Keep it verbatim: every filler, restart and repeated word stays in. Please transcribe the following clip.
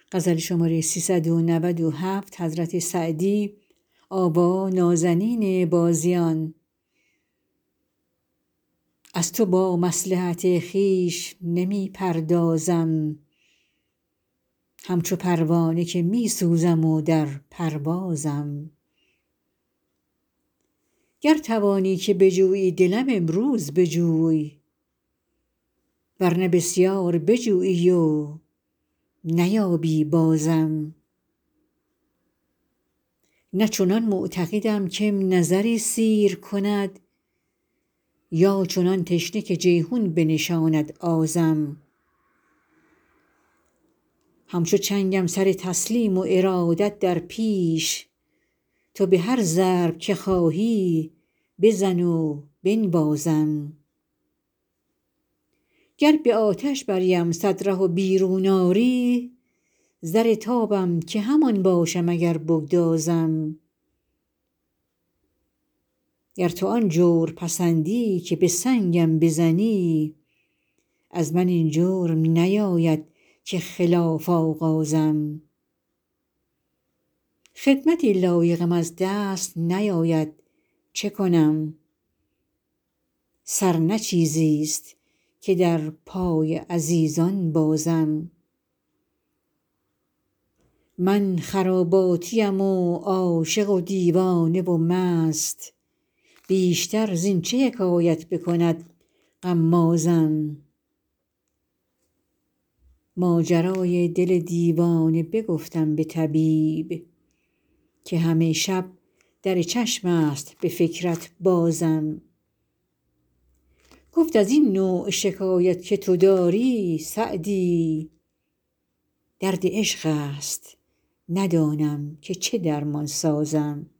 از تو با مصلحت خویش نمی پردازم، همچو پروانه که می سوزم و در پروازم. گر توانی که بجویی دلم امروز بجوی، ور نه بسیار بجویی و نیابی بازم. نه چنان معتقدم کم نظری سیر کند، یا چنان تشنه که جیحون بنشاند آزم. همچو چنگم سر تسلیم و ارادت در پیش، تو به هر ضرب که خواهی بزن و بنوازم. گر به آتش بریم صد ره و بیرون آری، زر تابم که همان باشم اگر بگدازم. گر تو آن جور پسندی که به سنگم بزنی، از من این جرم نیاید که خلاف آغازم. خدمتی لایقم از دست نیاید چه کنم، سر نه چیزیست که در پای عزیزان بازم. من خراباتیم و عاشق و دیوانه و مست، بیشتر زین چه حکایت بکند غمازم. ماجرای دل دیوانه بگفتم به طبیب، که همه شب در چشمست به فکرت بازم. گفت از این نوع شکایت که تو داری سعدی، درد عشقست ندانم که چه درمان سازم.